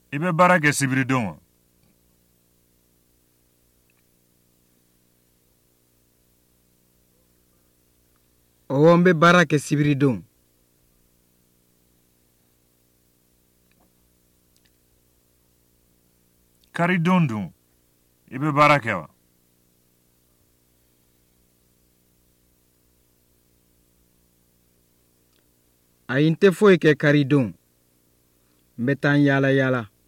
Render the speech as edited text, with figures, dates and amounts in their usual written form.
I bɛ baara kɛ sibiridon wa? Ɔwɔ n bɛ baara kɛ sibiridon. Karidon dun, I bɛ baara kɛ wa? Ayi n tɛ foyi kɛ karidon. N bɛ taa yaala yaala.